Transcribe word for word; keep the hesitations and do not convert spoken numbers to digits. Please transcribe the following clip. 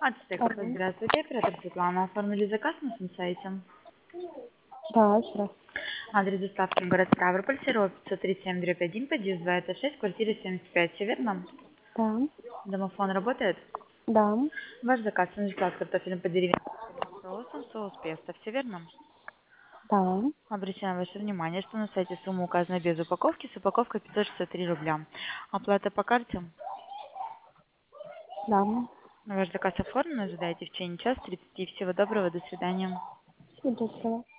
Ацтек, Алло. здравствуйте, оператор Светлана. Оформили заказ на своем сайте. Да, здравствуйте. Адрес доставки город Ставрополь, Серова пятьсот тридцать семь дробь один, подъезд два, это шесть, квартира семьдесят пять, все верно? Да, Домофон работает? да, Ваш заказ санжклад картофелем по деревне с соусом, соус песто, все верно? да, Обращаем ваше внимание, что на сайте сумма указана без упаковки, с упаковкой пятьсот шестьдесят три рубля. Оплата по карте. да. Ваш заказ оформлен, ожидайте в течение часа тридцати. Всего доброго, до свидания. Всего доброго.